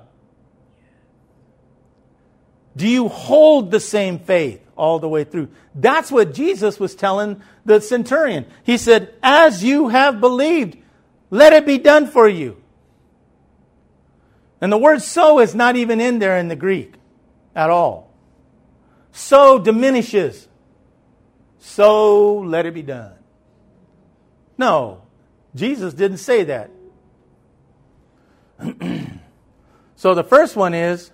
Do you hold the same faith all the way through? That's what Jesus was telling the centurion. He said, as you have believed, let it be done for you. And the word so is not even in there in the Greek at all. So diminishes. So let it be done. No, Jesus didn't say that. So the first one is,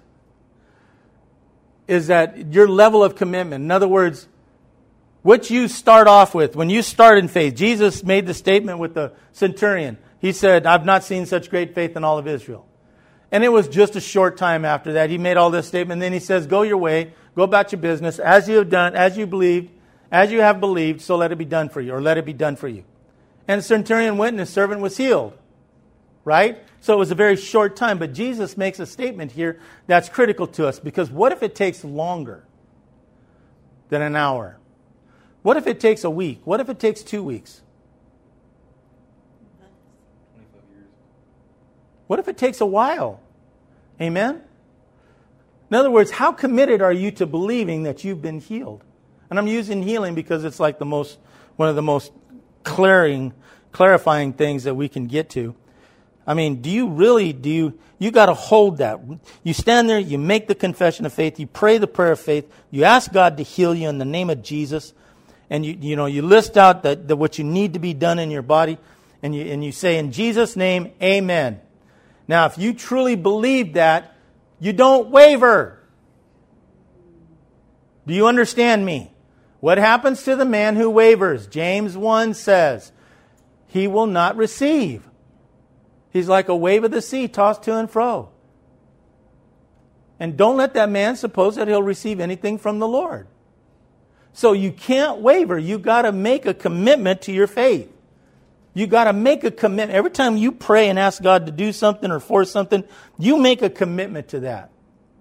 is that your level of commitment. In other words, what you start off with, when you start in faith. Jesus made the statement with the centurion. He said, I've not seen such great faith in all of Israel. And it was just a short time after that. He made all this statement. And then he says, go your way, go about your business, as you have done, as you believed, as you have believed, so let it be done for you, or let it be done for you. And the centurion went and his servant was healed. Right? So it was a very short time. But Jesus makes a statement here that's critical to us. Because what if it takes longer than an hour? What if it takes a week? What if it takes two weeks? twenty-five years. What if it takes a while? Amen? In other words, how committed are you to believing that you've been healed? And I'm using healing because it's like the most, one of the most clearing, clarifying things that we can get to. I mean, do you really, do you, you got to hold that. You stand there, you make the confession of faith, you pray the prayer of faith, you ask God to heal you in the name of Jesus, and you, you know, you list out the, the, what you need to be done in your body, and you, and you say, in Jesus' name, amen. Now, if you truly believe that, you don't waver. Do you understand me? What happens to the man who wavers? James one says, he will not receive. He's like a wave of the sea tossed to and fro. And don't let that man suppose that he'll receive anything from the Lord. So you can't waver. You've got to make a commitment to your faith. You've got to make a commitment. Every time you pray and ask God to do something or for something, you make a commitment to that.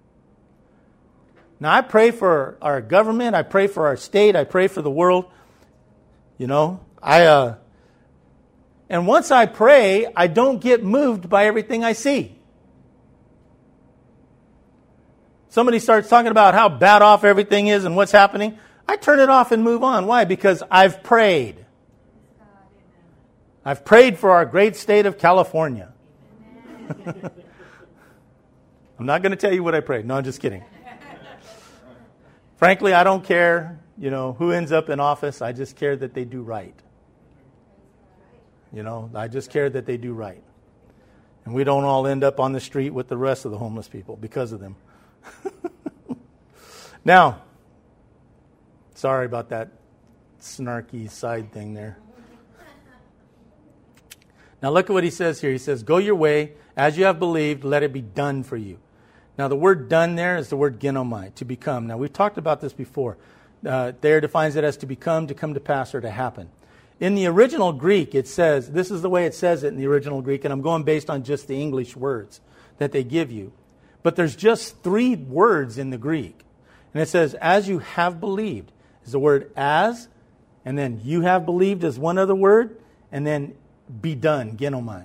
Now, I pray for our government. I pray for our state. I pray for the world. You know, I, uh, and once I pray, I don't get moved by everything I see. Somebody starts talking about how bad off everything is and what's happening. I turn it off and move on. Why? Because I've prayed. I've prayed for our great state of California. I'm not going to tell you what I prayed. No, I'm just kidding. Frankly, I don't care, you know, who ends up in office. I just care that they do right. You know, I just care that they do right. And we don't all end up on the street with the rest of the homeless people because of them. Now, sorry about that snarky side thing there. Now look at what he says here. He says, go your way, as you have believed, let it be done for you. Now the word done there is the word genomai, to become. Now we've talked about this before. Uh, there defines it as to become, to come to pass, or to happen. In the original Greek, it says, this is the way it says it in the original Greek, and I'm going based on just the English words that they give you. But there's just three words in the Greek. And it says, as you have believed, is the word as, and then you have believed is one other word, and then be done, genomai.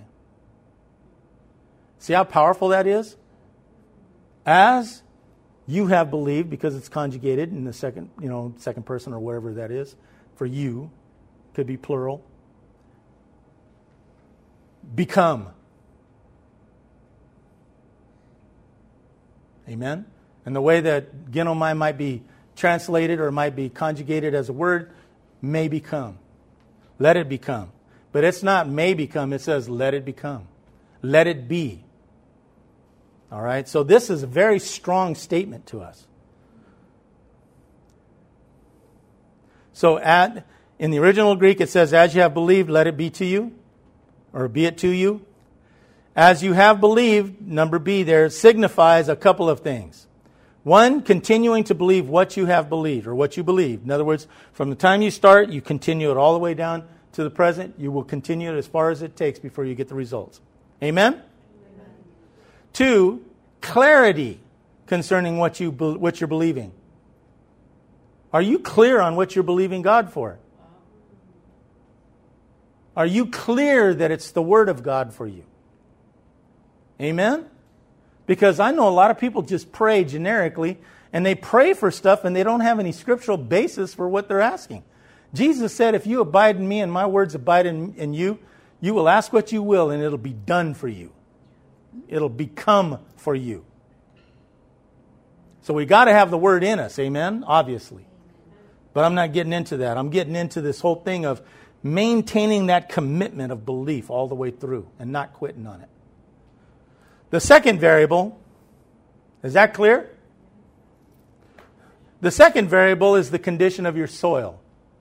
See how powerful that is? As you have believed, because it's conjugated in the second, you know, second person or whatever that is, for you, could be plural. Become. Amen? And the way that genomai might be translated or might be conjugated as a word, may become. Let it become. But it's not may become, it says let it become. Let it be. All right? So this is a very strong statement to us. So at, in the original Greek it says, as you have believed, let it be to you. Or be it to you. As you have believed, number B there, signifies a couple of things. One, continuing to believe what you have believed, or what you believe. In other words, from the time you start, you continue it all the way down to the present. You will continue it as far as it takes before you get the results. Amen? Amen. Two, clarity concerning what, you, what you're believing. Are you clear on what you're believing God for? Are you clear that it's the Word of God for you? Amen? Because I know a lot of people just pray generically, and they pray for stuff and they don't have any scriptural basis for what they're asking. Jesus said, if you abide in me and my words abide in, in you, you will ask what you will and it'll be done for you. It'll become for you. So we got to have the Word in us, amen? Obviously. But I'm not getting into that. I'm getting into this whole thing of maintaining that commitment of belief all the way through and not quitting on it. The second variable, is that clear? The second variable is the condition of your soil.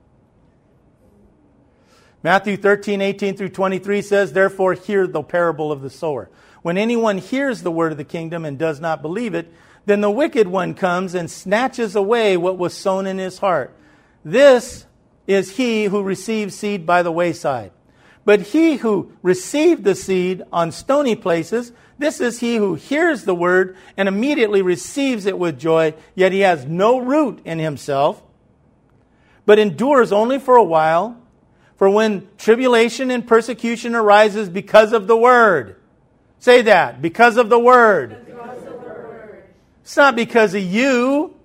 Matthew thirteen, eighteen through twenty-three says, therefore hear the parable of the sower. When anyone hears the word of the kingdom and does not believe it, then the wicked one comes and snatches away what was sown in his heart. This is he who receives seed by the wayside. But he who received the seed on stony places, this is he who hears the word and immediately receives it with joy, yet he has no root in himself. but endures only for a while. For when tribulation and persecution arises because of the word. Say that, because of the word. Because of the word. It's not because of you.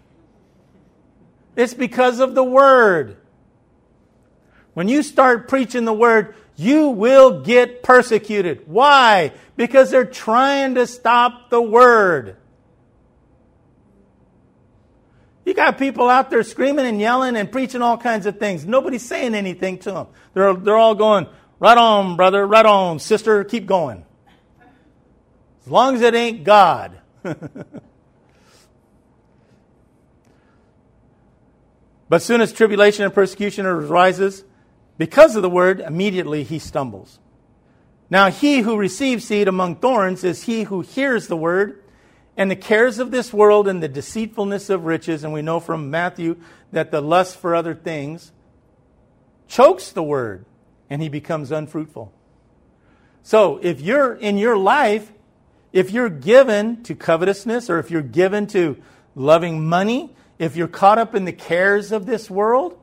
It's because of the word. When you start preaching the word, you will get persecuted. Why? Because they're trying to stop the word. You got people out there screaming and yelling and preaching all kinds of things. Nobody's saying anything to them. They're, they're all going, right on, brother, right on, sister, keep going. As long as it ain't God. But soon as tribulation and persecution arises, because of the word, immediately he stumbles. Now he who receives seed among thorns is he who hears the word, and the cares of this world and the deceitfulness of riches, and we know from Matthew that the lust for other things chokes the word, and he becomes unfruitful. So if you're in your life, if you're given to covetousness, or if you're given to loving money, if you're caught up in the cares of this world,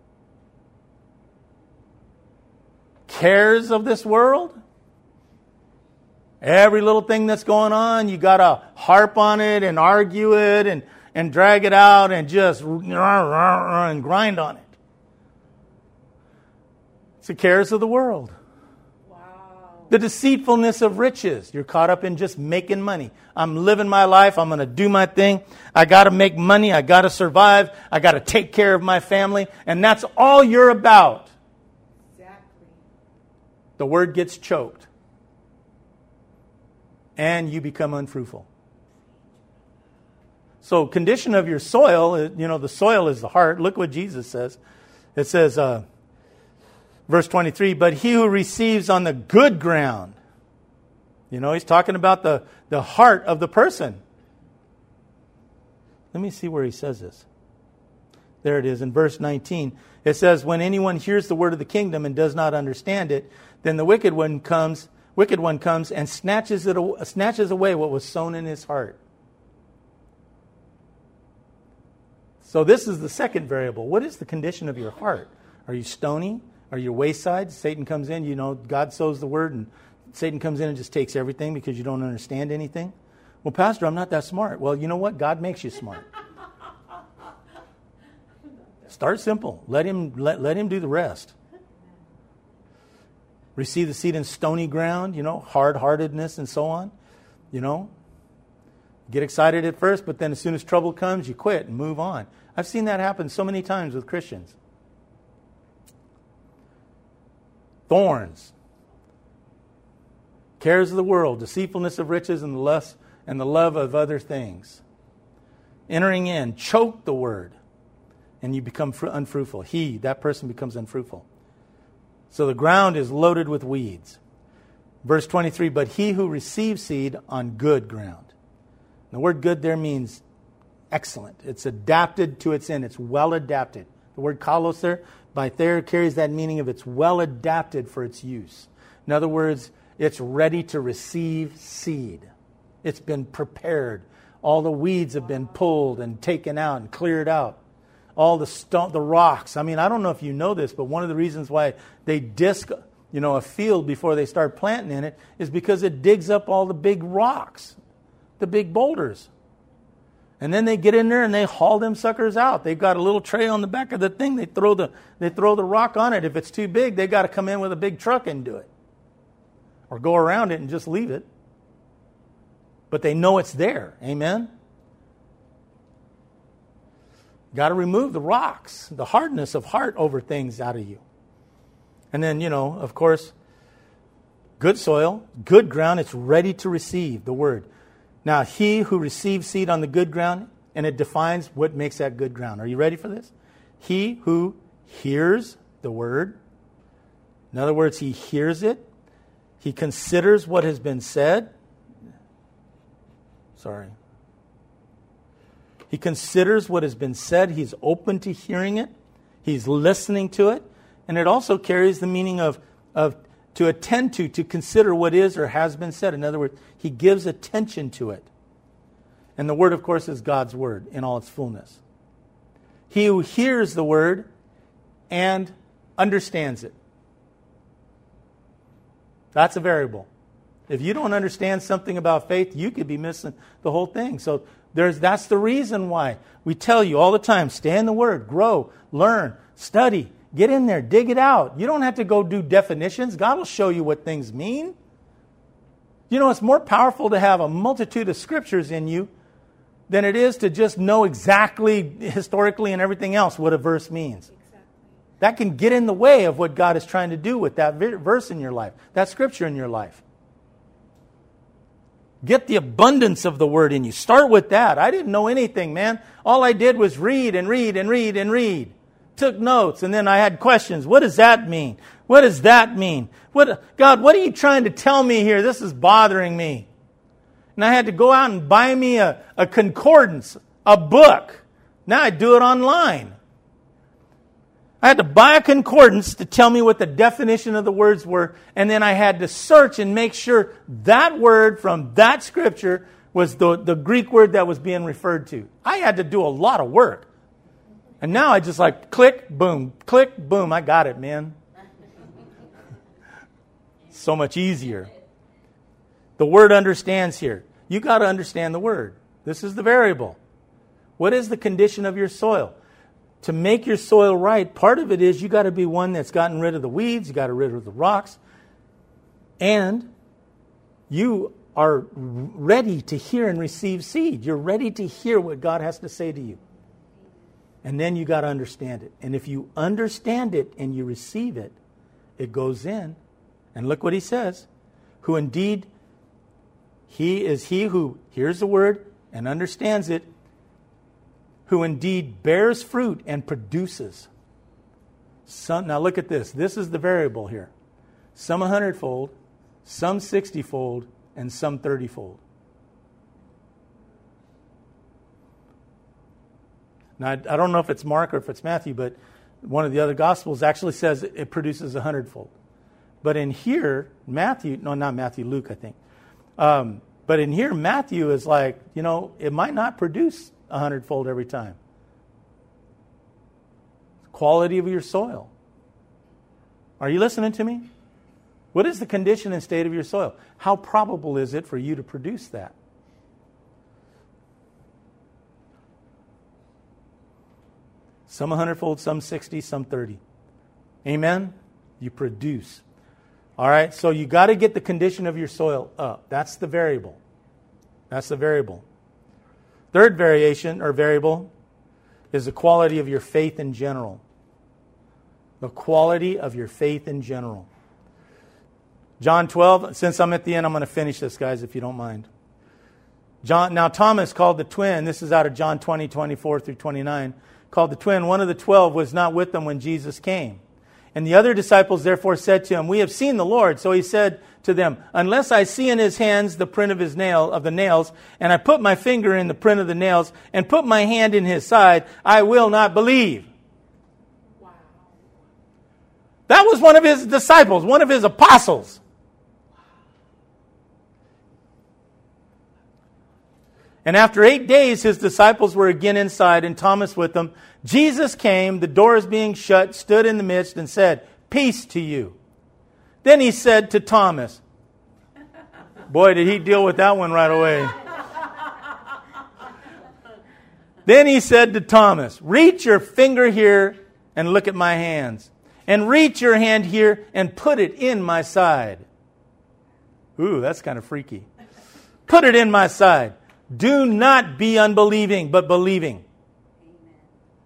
cares of this world, every little thing that's going on, you got to harp on it and argue it and, and drag it out and just and grind on it. It's the cares of the world. Wow. The deceitfulness of riches. You're caught up in just making money. I'm living my life. I'm going to do my thing. I got to make money. I got to survive. I got to take care of my family. And that's all you're about. Exactly. The word gets choked. And you become unfruitful. So, condition of your soil, you know, the soil is the heart. Look what Jesus says. It says, uh, verse twenty-three, but he who receives on the good ground. You know, he's talking about the, the heart of the person. Let me see where he says this. There it is in verse nineteen. It says, when anyone hears the word of the kingdom and does not understand it, then the wicked one comes Wicked one comes and snatches it, snatches away what was sown in his heart. So this is the second variable. What is the condition of your heart? Are you stony? Are you wayside? Satan comes in, you know, God sows the word, and Satan comes in and just takes everything because you don't understand anything. Well, Pastor, I'm not that smart. Well, you know what? God makes you smart. Start simple. Let him let, let him do the rest. Receive the seed in stony ground, you know, hard-heartedness and so on. You know, get excited at first, but then as soon as trouble comes, you quit and move on. I've seen that happen so many times with Christians. Thorns. Cares of the world, deceitfulness of riches, and the lust and the love of other things. Entering in, choke the word, and you become unfruitful. He, that person becomes unfruitful. So the ground is loaded with weeds. Verse twenty-three, but he who receives seed on good ground. The word good there means excellent. It's adapted to its end. It's well adapted. The word kalos there, by there, carries that meaning of it's well adapted for its use. In other words, it's ready to receive seed. It's been prepared. All the weeds have been pulled and taken out and cleared out. All the stone, the rocks. I mean, I don't know if you know this, but one of the reasons why they disc, you know, a field before they start planting in it is because it digs up all the big rocks, the big boulders. And then they get in there and they haul them suckers out. They've got a little tray on the back of the thing. They throw the they throw the rock on it. If it's too big, they got to come in with a big truck and do it, or go around it and just leave it. But they know it's there. Amen. Got to remove the rocks, the hardness of heart over things out of you. And then, you know, of course, good soil, good ground, it's ready to receive the word. Now, he who receives seed on the good ground, and it defines what makes that good ground. Are you ready for this? He who hears the word. In other words, he hears it. He considers what has been said. Sorry. He considers what has been said. He's open to hearing it. He's listening to it. And it also carries the meaning of, of to attend to, to consider what is or has been said. In other words, he gives attention to it. And the word, of course, is God's word in all its fullness. He who hears the word and understands it. That's a variable. If you don't understand something about faith, you could be missing the whole thing. So there's that's the reason why we tell you all the time, stay in the Word, grow, learn, study, get in there, dig it out. You don't have to go do definitions. God will show you what things mean. You know, it's more powerful to have a multitude of scriptures in you than it is to just know exactly, historically and everything else, what a verse means. Exactly. That can get in the way of what God is trying to do with that verse in your life, that scripture in your life. Get the abundance of the Word in you. Start with that. I didn't know anything, man. All I did was read and read and read and read. Took notes, and then I had questions. What does that mean? What does that mean? What, God, what are you trying to tell me here? This is bothering me. And I had to go out and buy me a, a concordance, a book. Now I do it online. I had to buy a concordance to tell me what the definition of the words were, and then I had to search and make sure that word from that scripture was the, the Greek word that was being referred to. I had to do a lot of work. And now I just like click, boom, click, boom, I got it, man. So much easier. The Word understands here. You got to understand the Word. This is the variable. What is the condition of your soil? To make your soil right, part of it is you got to be one that's gotten rid of the weeds, you got to rid of the rocks, and you are ready to hear and receive seed. You're ready to hear what God has to say to you. And then you got to understand it. And if you understand it and you receive it, it goes in. And look what he says. Who indeed, he is he who hears the word and understands it, who indeed bears fruit and produces. Some, now look at this. This is the variable here. Some a hundredfold, some sixtyfold, and some thirtyfold. Now, I, I don't know if it's Mark or if it's Matthew, but one of the other Gospels actually says it produces a hundredfold. But in here, Matthew, no, not Matthew, Luke, I think. Um, but in here, Matthew is like, you know, it might not produce a hundredfold every time. Quality of your soil. Are you listening to me? What is the condition and state of your soil? How probable is it for you to produce that? Some a hundredfold, some sixty, some thirty. Amen? You produce. All right, so you got to get the condition of your soil up. That's the variable. That's the variable. Third variation or variable is the quality of your faith in general. The quality of your faith in general. John twelve, since I'm at the end, I'm going to finish this, guys, if you don't mind. John, now Thomas, called the twin, this is out of John twenty, twenty-four through twenty-nine, called the twin, one of the twelve was not with them when Jesus came. And the other disciples therefore said to him, we have seen the Lord. So he said to them, unless I see in his hands the print of his nail, of the nails, and I put my finger in the print of the nails, and put my hand in his side, I will not believe. Wow. That was one of his disciples, one of his apostles. And after eight days, his disciples were again inside, and Thomas with them. Jesus came, the doors being shut, stood in the midst, and said, peace to you. Then he said to Thomas, boy, did he deal with that one right away. Then he said to Thomas, reach your finger here and look at my hands. And reach your hand here and put it in my side. Ooh, that's kind of freaky. Put it in my side. Do not be unbelieving, but believing. Amen.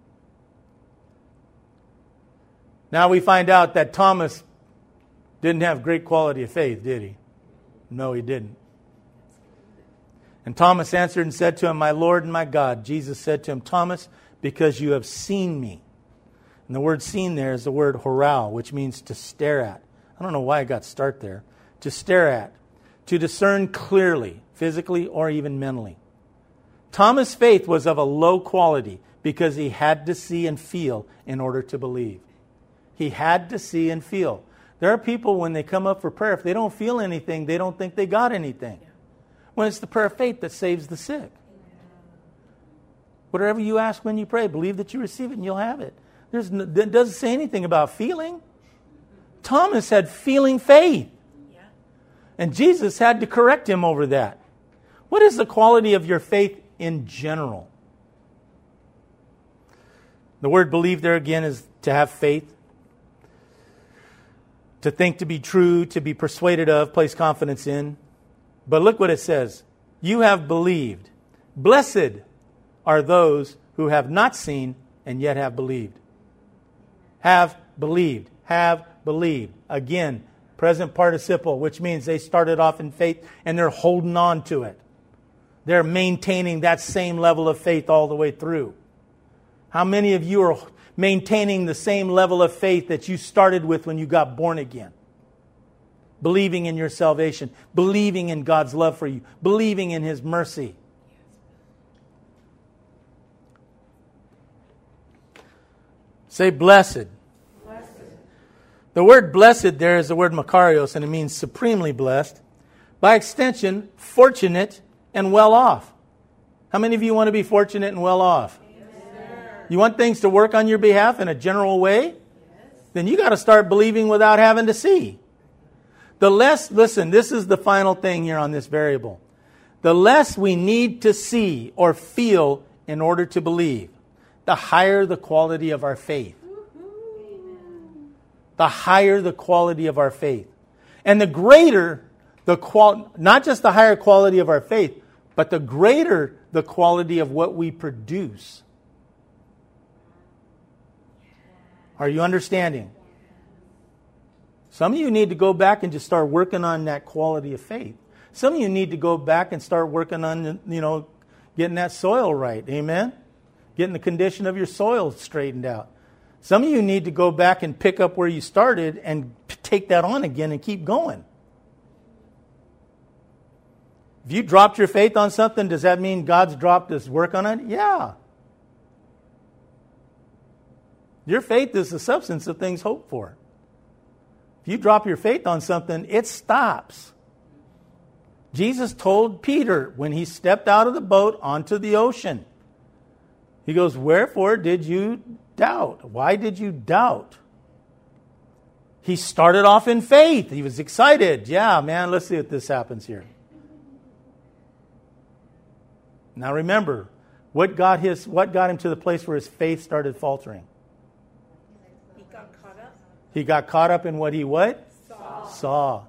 Now we find out that Thomas didn't have great quality of faith, did he? No, he didn't. And Thomas answered and said to him, my Lord and my God. Jesus said to him, Thomas, because you have seen me. And the word seen there is the word horao, which means to stare at. I don't know why I got start there. To stare at. To discern clearly, physically or even mentally. Thomas' faith was of a low quality because he had to see and feel in order to believe. He had to see and feel. There are people when they come up for prayer, if they don't feel anything, they don't think they got anything. When it's the prayer of faith that saves the sick. Whatever you ask when you pray, believe that you receive it and you'll have it. There's no, it doesn't say anything about feeling. Thomas had feeling faith. Yeah. And Jesus had to correct him over that. What is the quality of your faith in general? The word believe there again is to have faith. To think to be true, to be persuaded of, place confidence in. But look what it says. You have believed. Blessed are those who have not seen and yet have believed. Have believed. Have believed. Again, present participle, which means they started off in faith and they're holding on to it. They're maintaining that same level of faith all the way through. How many of you are maintaining the same level of faith that you started with when you got born again? Believing in your salvation, believing in God's love for you, believing in His mercy. Say blessed. Blessed. The word blessed there is the word makarios, and it means supremely blessed. By extension, fortunate and well off. How many of you want to be fortunate and well off? You want things to work on your behalf in a general way? Yes. Then you got to start believing without having to see. The less, listen, this is the final thing here on this variable. The less we need to see or feel in order to believe, the higher the quality of our faith. The higher the quality of our faith. And the greater the qual, not just the higher quality of our faith, but the greater the quality of what we produce. Are you understanding? Some of you need to go back and just start working on that quality of faith. Some of you need to go back and start working on, you know, getting that soil right. Amen? Getting the condition of your soil straightened out. Some of you need to go back and pick up where you started and take that on again and keep going. If you dropped your faith on something, does that mean God's dropped His work on it? Yeah. Your faith is the substance of things hoped for. If you drop your faith on something, it stops. Jesus told Peter when he stepped out of the boat onto the ocean, He goes, wherefore did you doubt? Why did you doubt? He started off in faith. He was excited. Yeah, man, let's see if this happens here. Now remember, what got his, what got him to the place where his faith started faltering? He got caught up. He got caught up in what he what? Saw. Saw.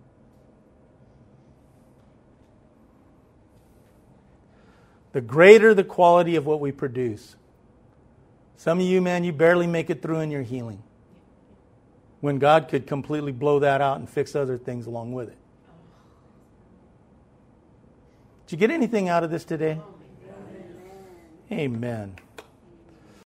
The greater the quality of what we produce. Some of you, man, you barely make it through in your healing. When God could completely blow that out and fix other things along with it. Did you get anything out of this today? Amen. Amen.